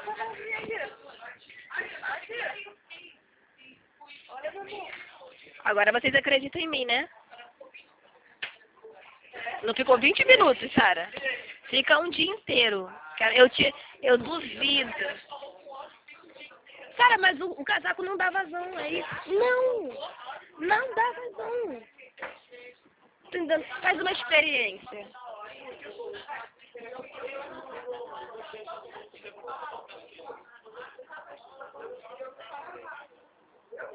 Agora vocês acreditam em mim, né? Não ficou 20 minutos, Sara. Fica um dia inteiro. Eu duvido. Sara, mas o casaco não dá vazão, é isso? Não! Não dá vazão. Faz uma experiência.